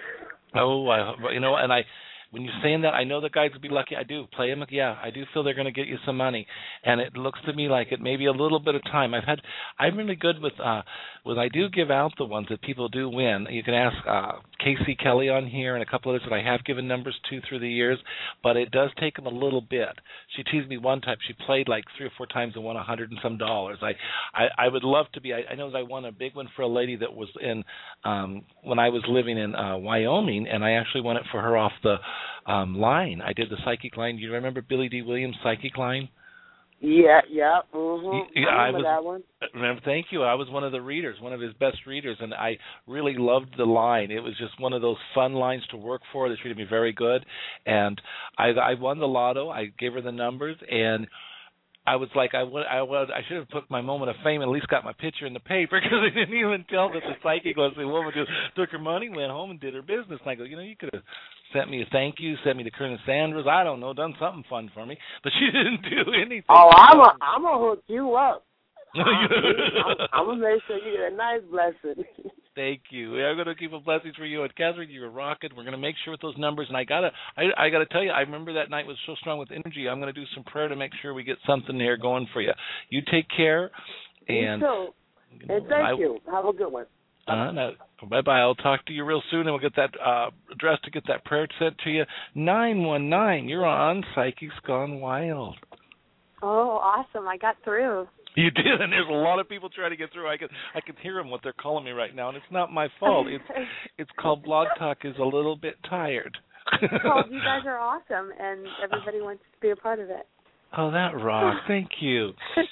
Oh, I, you know, and I. When you're saying that, I know the guys would be lucky. I do. Play them. Yeah, I do feel they're going to get you some money. And it looks to me like it may be a little bit of time. I've had, I'm really good with, uh, when I do give out the ones that people do win. You can ask uh, Casey Kelly on here and a couple others that I have given numbers to through the years, but it does take them a little bit. She teased me one time. She played like three or four times and won a hundred and some dollars. I, I, I would love to be, I, I know that I won a big one for a lady that was in, um, when I was living in uh, Wyoming, and I actually won it for her off the Um, line. I did the psychic line. Do you remember Billy D. Williams' psychic line? Yeah, yeah. Mm-hmm. Yeah, I I remember was, that one. Remember, thank you. I was one of the readers, one of his best readers, and I really loved the line. It was just one of those fun lines to work for. They treated me very good, and I, I won the lotto. I gave her the numbers, and I was like, I would, I would, I should have put my moment of fame and at least got my picture in the paper because I didn't even tell that the psychic was the woman just took her money, went home, and did her business. And I go, you know, you could have sent me a thank you, sent me to Colonel Sanders. I don't know, done something fun for me, but she didn't do anything. Oh, I'm a, I'm gonna hook you up. I'm, I'm gonna make sure you get a nice blessing. Thank you. We are going to keep a blessing for you. And Catherine, you're a rocket. We're going to make sure with those numbers. And I gotta, I, I gotta tell you, I remember that night was so strong with energy. I'm going to do some prayer to make sure we get something here going for you. You take care. And, you too. You know, and thank I, you. Have a good one. Uh, no, bye-bye. I'll talk to you real soon, and we'll get that uh, address to get that prayer sent to you. nine one nine, you're on Psyche's Gone Wild. Oh, awesome. I got through. You did, and there's a lot of people trying to get through. I can I can hear them, what they're calling me right now, and it's not my fault. It's it's called Blog Talk is a little bit tired. Well, you guys are awesome, and everybody wants to be a part of it. Oh, that rocks. Thank you.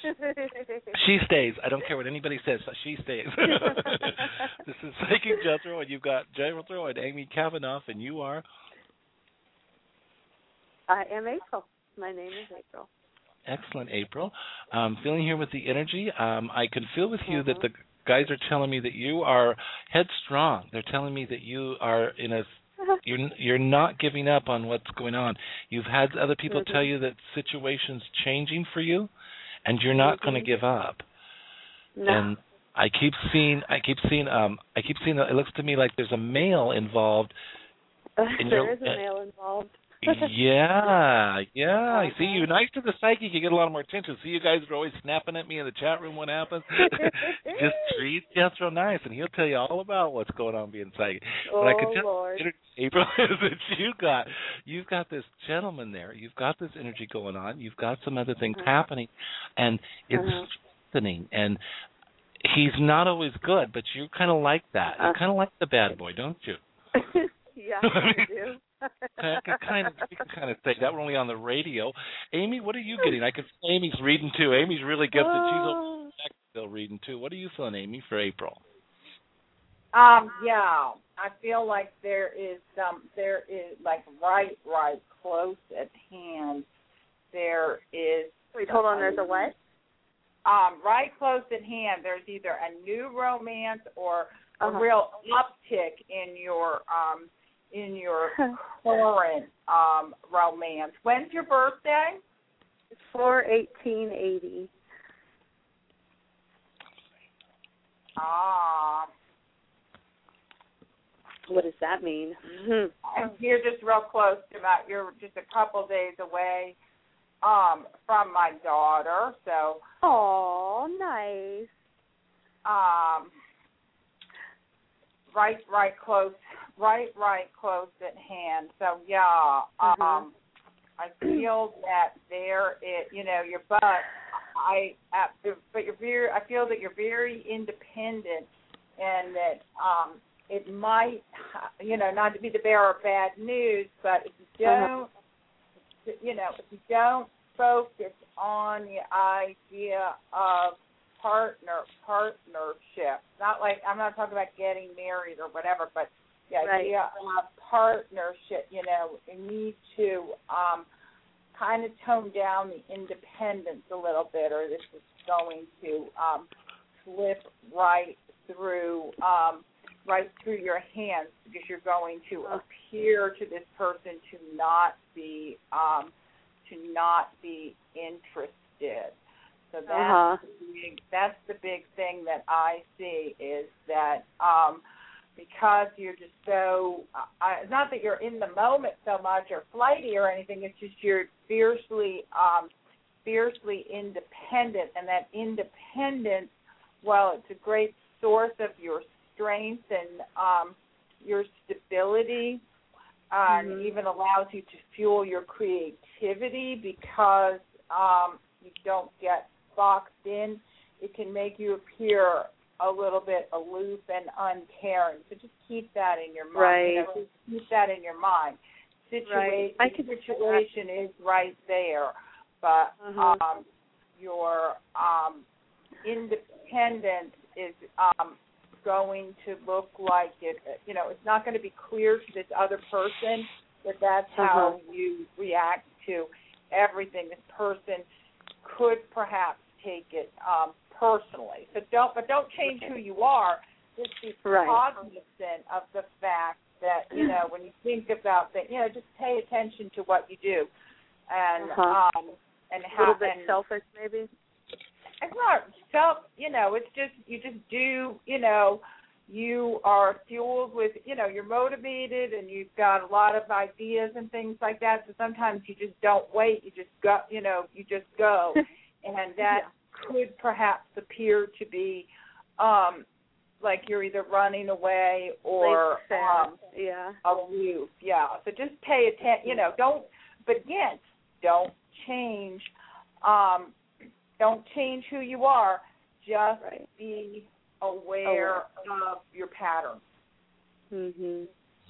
She stays. I don't care what anybody says. She stays. This is Psychic Jethro, and you've got Jethro and Amy Kavanaugh, and you are? I am April. My name is April. Excellent, April. Um, feeling here with the energy. Um, I can feel with you mm-hmm. that the guys are telling me that you are headstrong. They're telling me that you are in a you're you're not giving up on what's going on. You've had other people mm-hmm. tell you that situation's changing for you, and you're not mm-hmm. going to give up. No. And I keep seeing I keep seeing um I keep seeing it looks to me like there's a male involved. In there your, is a male involved. yeah, yeah. I see you. Nice to the psychic. You get a lot more attention. See, you guys are always snapping at me in the chat room. What happens? Just treat Jethro nice, and he'll tell you all about what's going on being psychic. Oh, but I can tell Lord. April is that you got you've got this gentleman there. You've got this energy going on. You've got some other things uh-huh. happening, and it's uh-huh. strengthening. And he's not always good, but you kind of like that. You uh-huh. kind of like the bad boy, don't you? Yeah, I do. I can kind of, you can kind of say that. We're only on the radio. Amy, what are you getting? I can see Amy's reading too. Amy's really gifted. She's over still reading too. What are you feeling, Amy, for April? Um, yeah, I feel like there is some, there is like right, right close at hand. There is. Wait, hold on. There's a what? Um, right close at hand. There's either a new romance or a Uh-huh. real uptick in your um in your current um romance. When's your birthday? It's four eighteen eighty. Ah. What does that mean? And you're just real close to about, you're just a couple days away um, from my daughter. So, oh, nice. Um, right, right close, right, right close at hand. So, yeah, Mm-hmm. um, I feel that there is, you know, your butt. I, uh, but you're very. I feel that you're very independent, and that um, it might, you know, not to be the bearer of bad news, but if you don't, uh-huh. you know, if you don't focus on the idea of partner partnership, not like I'm not talking about getting married or whatever, but the right. idea of partnership, you know, you need to um, kind of tone down the independence a little bit, or this is going to um, slip right through. Um, right through your hands, because you're going to appear to this person to not be um, to not be interested. So that's uh-huh. the big, that's the big thing that I see is that um, because you're just so uh, not that you're in the moment so much or flighty or anything. It's just you're fiercely um, fiercely independent, and that independence, well, it's a great source of your strength and um, your stability, uh, mm-hmm. and even allows you to fuel your creativity because um, you don't get boxed in. It can make you appear a little bit aloof and uncaring. So just keep that in your mind. Right. You know, just keep that in your mind. Situation, right. the situation is right there, but uh-huh. um, your um, independence is um, going to look like it, you know, it's not going to be clear to this other person that that's how uh-huh. you react to everything. This person could perhaps take it um, personally. So don't, but don't change who you are. Just be right. cognizant of the fact that, you know, when you think about that, you know, just pay attention to what you do, and uh-huh. um, and a how little bit and, selfish maybe. It's not self, you know, it's just, you just do, you know, you are fueled with, you know, you're motivated and you've got a lot of ideas and things like that. So sometimes you just don't wait. You just go, you know, you just go. And that yeah. could perhaps appear to be um, like you're either running away or um, yeah. aloof. Yeah. So just pay attention, you know, don't, but again, don't change, um, don't change who you are. Just right. be aware oh. of your patterns. Mhm.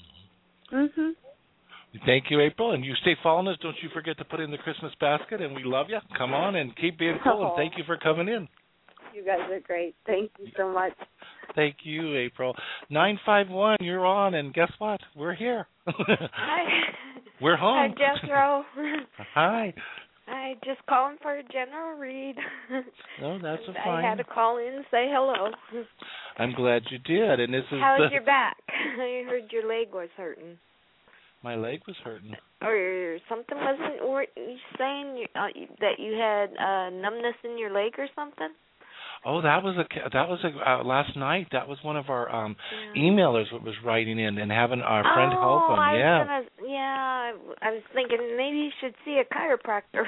Mhm. Thank you, April, and you stay following us. Don't you forget to put in the Christmas basket, and we love you. Come on and keep being cool, oh. and thank you for coming in. You guys are great. Thank you so much. Thank you, April. nine five one, you're on, and guess what? We're here. Hi. We're home. Hi, Jethro. Hi. I just calling for a general read. No, that's and fine. I had to call in and say hello. I'm glad you did. And this is How's the... your back? I heard your leg was hurting. My leg was hurting. Or something wasn't. Were you saying you, uh, that you had uh, numbness in your leg or something? Oh, that was a that was a uh, last night. That was one of our um, yeah. emailers that was writing in and having our friend oh, help him. I Yeah. Was gonna, yeah, I was thinking maybe you should see a chiropractor.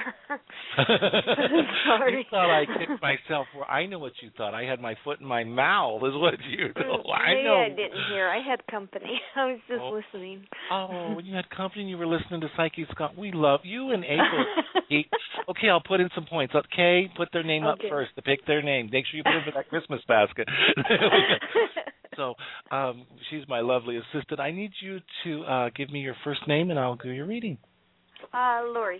Sorry. You thought I kicked myself. Well, I know what you thought. I had my foot in my mouth. Is what you know. Maybe I know. I didn't hear. I had company. I was just oh. listening. Oh, when you had company and you were listening to Psyche Scott, we love you and April. Okay, I'll put in some points. Okay, put their name okay. up first to pick their name. Make sure you put in for that Christmas basket. So um, she's my lovely assistant. I need you to uh, give me your first name, and I'll do your reading. Uh, Lori.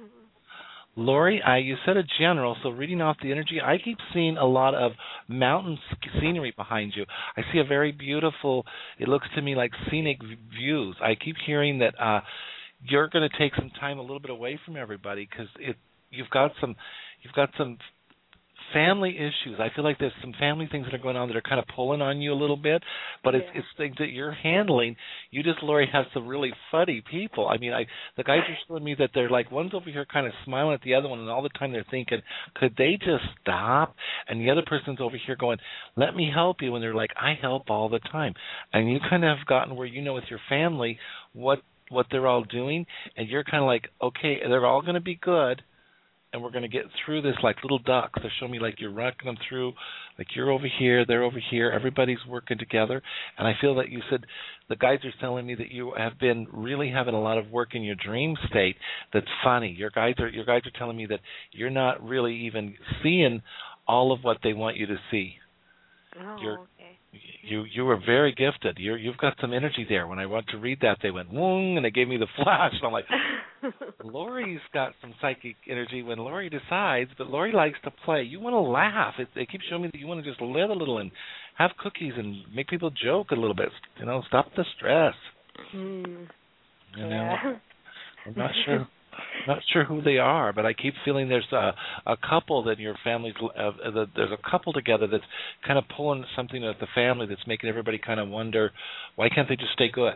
Lori, I, you said a general, so reading off the energy, I keep seeing a lot of mountain scenery behind you. I see a very beautiful, it looks to me like scenic views. I keep hearing that uh, you're going to take some time a little bit away from everybody because it you've got some you've got some family issues. I feel like there's some family things that are going on that are kind of pulling on you a little bit, but it's Yeah. it's things that you're handling. You just, Lori, have some really funny people. I mean, I the guys are showing me that they're like, one's over here kind of smiling at the other one, and all the time they're thinking, could they just stop? And the other person's over here going, let me help you, and they're like, I help all the time. And you kind of have gotten where you know with your family what what they're all doing, and you're kind of like, okay, they're all going to be good, and we're going to get through this like little ducks. They're showing me like you're rocking them through, like you're over here, they're over here, everybody's working together. And I feel that you said, the guys are telling me that you have been really having a lot of work in your dream state that's funny. Your guys are your guys are telling me that you're not really even seeing all of what they want you to see. Oh, You're, okay. You you were very gifted. You're, you've got some energy there. When I went to read that, they went, woong, and they gave me the flash. And I'm like, Lori's got some psychic energy when Lori decides, but Lori likes to play. You want to laugh. It, they keep showing me that you want to just live a little and have cookies and make people joke a little bit. You know, stop the stress. Mm. You know, Yeah. I'm not sure. Not sure who they are, but I keep feeling there's a a couple that your family's uh, that there's a couple together that's kind of pulling something at the family that's making everybody kind of wonder, why can't they just stay good?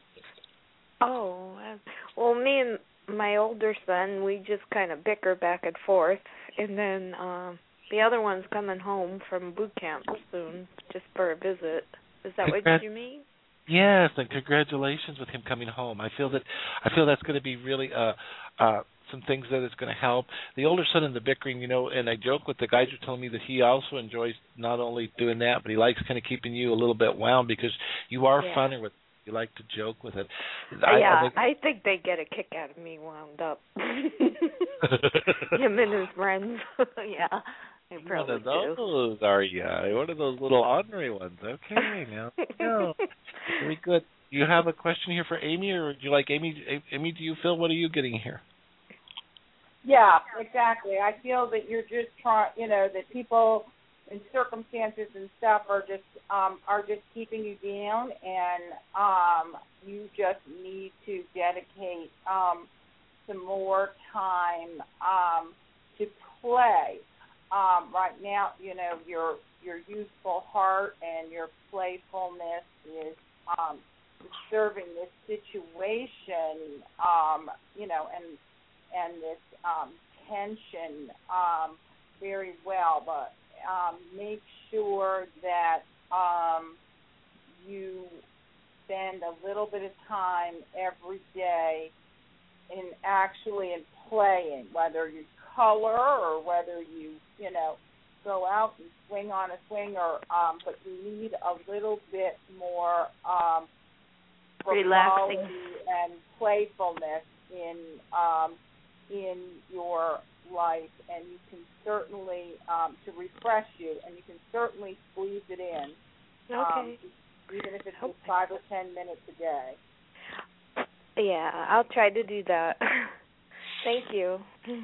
Oh, uh, well, me and my older son, we just kind of bicker back and forth, and then um, the other one's coming home from boot camp soon, just for a visit. Is that Congrat- what you mean? Yes, and congratulations with him coming home. I feel that I feel that's going to be really uh, uh, some things that is going to help. The older son and the bickering, you know, and I joke with the guys who are telling me that he also enjoys not only doing that, but he likes kind of keeping you a little bit wound because you are Yeah. funny with it. You like to joke with it. I, yeah, I, think, I think they get a kick out of me wound up. Him and his friends. Yeah, they probably one of those do. are you? One of those little ornery ones. Okay, now. No. Very good. You have a question here for Amy, or do you like Amy? Amy, do you feel, what are you getting here? Yeah, exactly. I feel that you're just trying, you know, that people and circumstances and stuff are just um, are just keeping you down, and um, you just need to dedicate um, some more time um, to play. Um, right now, you know, your your youthful heart and your playfulness is um, serving this situation, um, you know, and and this um, tension um, very well, but um, make sure that um, you spend a little bit of time every day in actually in playing, whether you color or whether you, you know, go out and swing on a swing, or um, but you need a little bit more um, relaxing and playfulness in um, in your life, and you can certainly um, to refresh you, and you can certainly squeeze it in. Okay. Um, even if it's just five or ten minutes a day. Yeah, I'll try to do that. Thank you.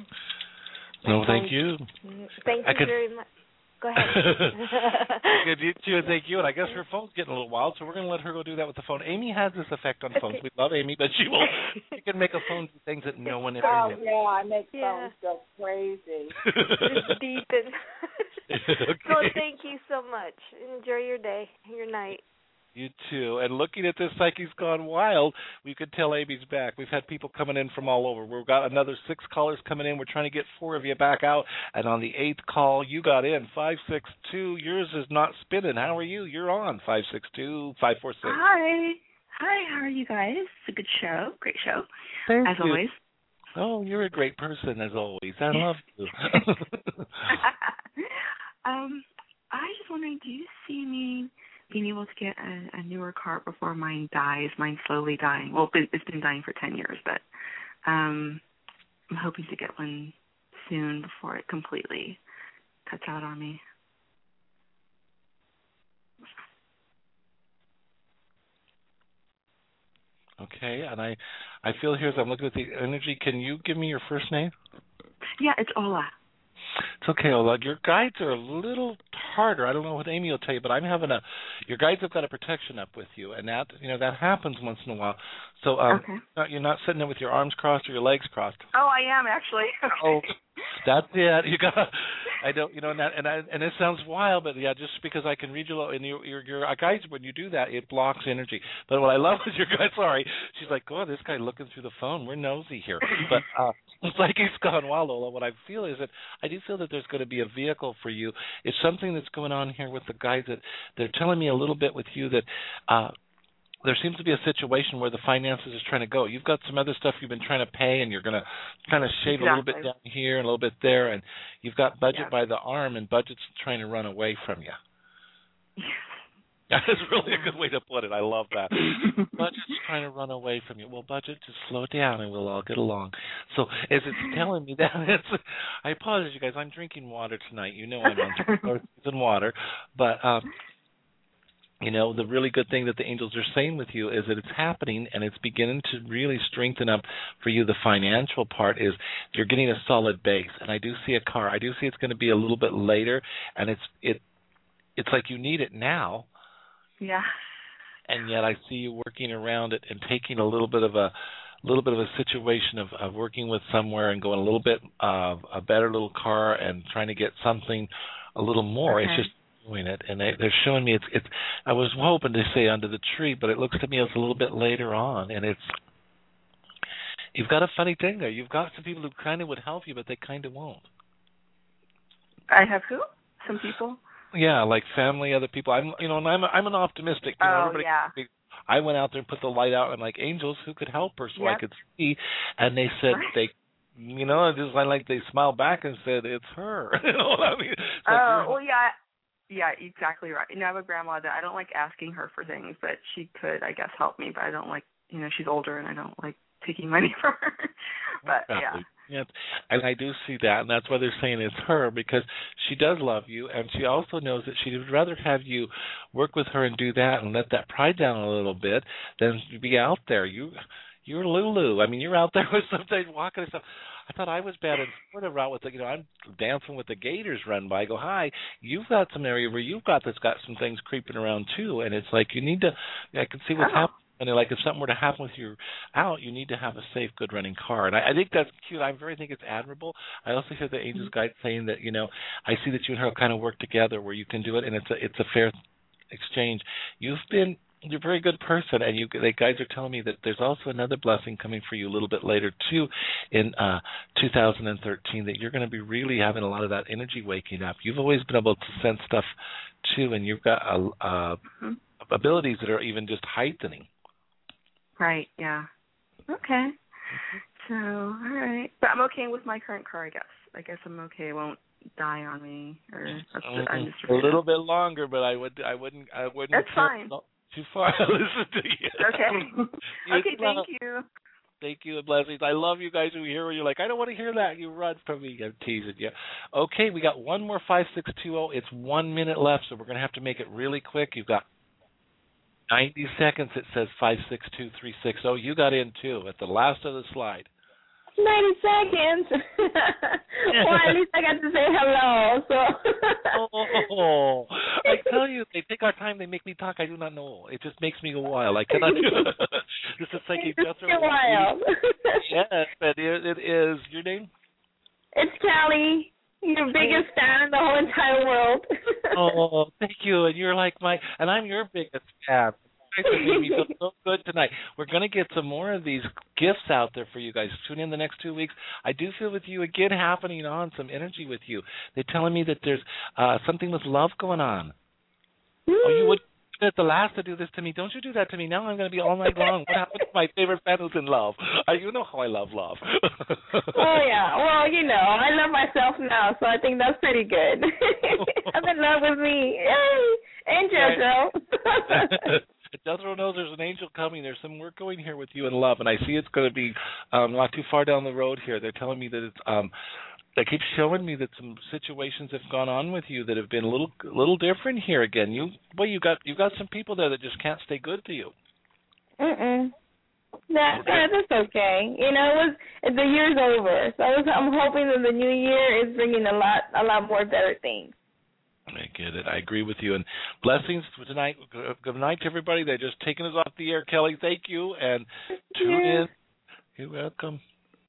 No, thank you. Thank I you could, very much. Go ahead. Good, you too, and thank you. And I guess her phone's getting a little wild, so we're going to let her go do that with the phone. Amy has this effect on phones. We love Amy, but she will. She can make a phone do things that no one ever Oh, knew. yeah, I make Yeah. phones go crazy. Just beeping. Okay. So thank you so much. Enjoy your day, your night. You too. And looking at this Psyche's Gone Wild, we could tell Amy's back. We've had people coming in from all over. We've got another six callers coming in. We're trying to get four of you back out. And on the eighth call, you got in, five six two. Yours is not spinning. How are you? You're on, five six two, five four six. Hi. Hi, how are you guys? It's a good show. Great show. Thank As you. always. Oh, you're a great person, as always. I love you. um, I was just wondering, do you see me being able to get a, a newer car before mine dies? Mine's slowly dying. Well, it's been, it's been dying for ten years, but um, I'm hoping to get one soon before it completely cuts out on me. Okay, and I, I feel here as I'm looking at the energy. Can you give me your first name? Yeah, it's Ola. It's okay, Ola. Your guides are a little harder. I don't know what Amy will tell you, but I'm having a. Your guides have got a protection up with you, and that you know that happens once in a while. So um, Okay. not- you're not sitting there with your arms crossed or your legs crossed. Oh, I am actually. Okay. Oh, that's it. You got. I don't. You know, and that, and I, and it sounds wild, but yeah, just because I can read you and your your your guides, when you do that, it blocks energy. But what I love is your guide. Sorry, she's like, oh, this guy looking through the phone. We're nosy here, but uh, it's like he's gone wild, Ola. What I feel is that I do feel that there's going to be a vehicle for you. It's something that's going on here with the guides that they're telling me a little bit with you that. uh There seems to be a situation where the finances is trying to go. You've got some other stuff you've been trying to pay, and you're going to kind of shave exactly. a little bit down here and a little bit there, and you've got budget yeah. by the arm, and budget's trying to run away from you. That is really a good way to put it. I love that. Budget's trying to run away from you. Well, budget, just slow down, and we'll all get along. So as it's telling me that, it's, I apologize, you guys. I'm drinking water tonight. You know I'm on three and water, but. Um, You know, the really good thing that the angels are saying with you is that it's happening and it's beginning to really strengthen up for you. The financial part is you're getting a solid base. And I do see a car. I do see it's going to be a little bit later, and it's it it's like you need it now. Yeah. And yet I see you working around it and taking a little bit of a little bit of a situation of, of working with somewhere and going a little bit of a better little car and trying to get something a little more. Okay. It's just doing it, and they, they're showing me it's it's. I was hoping to say under the tree, but it looks to me it's a little bit later on, and it's. You've got a funny thing there. You've got some people who kind of would help you, but they kind of won't. I have who? Some people? Yeah, like family, other people. I'm, you know, and I'm I'm an optimistic. You know, Oh everybody, yeah. I went out there and put the light out, and like angels who could help her, so Yep. I could see, and they said Right. they. You know, just like they smiled back and said, "It's her." You know what I mean? It's like, Oh well, yeah. Yeah, exactly right. You know, I have a grandma that I don't like asking her for things, but she could, I guess, help me. But I don't like, you know, she's older, and I don't like taking money from her. But Exactly. yeah, Yeah, and I do see that, and that's why they're saying it's her, because she does love you, and she also knows that she would rather have you work with her and do that and let that pride down a little bit than be out there. You, you're Lulu. I mean, you're out there with something walking and stuff. I thought I was bad in Florida route with the, you know, I'm dancing with the gators run by. I go, hi, you've got some area where you've got that's got some things creeping around too, and it's like you need to. I can see what's oh. happening. And like if something were to happen with you out, you need to have a safe, good running car. And I, I think that's cute. I very think it's admirable. I also hear the angels guide saying that, you know, I see that you and her kind of work together where you can do it, and it's a it's a fair exchange. You've been you're a very good person, and you the guides are telling me that there's also another blessing coming for you a little bit later too, in uh, two thousand thirteen. That you're going to be really having a lot of that energy waking up. You've always been able to sense stuff too, and you've got uh, uh, mm-hmm. abilities that are even just heightening. Right. Yeah. Okay. So, all right, but I'm okay with my current car. I guess. I guess I'm okay. It won't die on me, or that's Mm-hmm. I'm just a little bit longer, but I would I wouldn't I wouldn't. That's fine. Too far. Listen to you. Okay. Okay. Thank you. Thank you and blessings. I love you guys who hear where you're like, I don't want to hear that. You run from me. I'm teasing you. Okay, we got one more five six two zero. It's one minute left, so we're going to have to make it really quick. You've got ninety seconds. It says five six two three six zero. You got in too at the last of the slide. ninety seconds. Well, at least I got to say hello. So. Oh, I tell you, they take our time. They make me talk. I do not know. It just makes me go wild. I cannot do it. This is like It's just still wild. Yes, but it, it is. Your name? It's Callie. Your biggest fan in the whole entire world. Oh, thank you. And you're like my, and I'm your biggest fan. You guys have made me feel so good tonight. We're going to get some more of these gifts out there for you guys. Tune in the next two weeks. I do feel with you again happening on some energy with you. They're telling me that there's uh, something with love going on. Mm. Oh, you would at the last to do this to me. Don't you do that to me. Now I'm going to be all night long. What happened to my favorite fan who's in love? Uh, you know how I love love. Oh, yeah. Well, you know, I love myself now, so I think that's pretty good. I'm in love with me. Yay! Angel, girl. Jethro knows there's an angel coming. There's some work going here with you in love, and I see it's going to be um, not too far down the road here. They're telling me that it's um, they keep showing me that some situations have gone on with you that have been a little little different here again. You well, you got you got some people there that just can't stay good to you. Mm-mm. That, that that's okay. You know, it was the year's over, so I was, I'm hoping that the new year is bringing a lot a lot more better things. I get it. I agree with you. And blessings for tonight. Good night to everybody. They're just taking us off the air. Kelly, thank you. And tune Yeah. in. You're welcome.